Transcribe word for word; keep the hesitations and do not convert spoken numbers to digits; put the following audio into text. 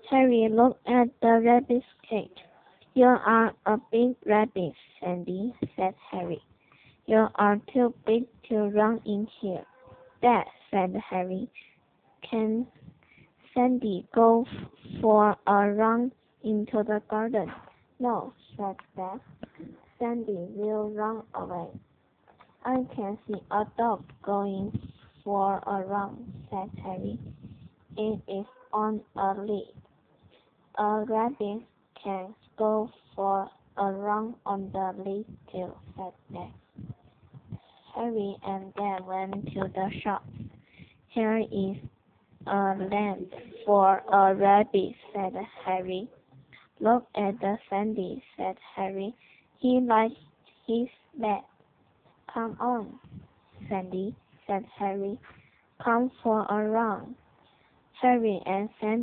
Harry looked at the rabbit's cage. "You are a big rabbit, Sandy," said Harry. "You are too big to run in here." "Dad," said Harry, "can Sandy go for a run into the garden?" "No," said Dad. "Sandy will run away." "I can see a dog going for a run," said Harry. "It is on a lead." "A rabbit can go for a run on the lead too," said Dad. Harry and Dad went to the shop. "Here is a lamp for a rabbit," said Harry. "Look at the Sandy," said Harry. "He likes his bed." "Come on, Sandy," said Harry. "Come for a run." Harry and Sandy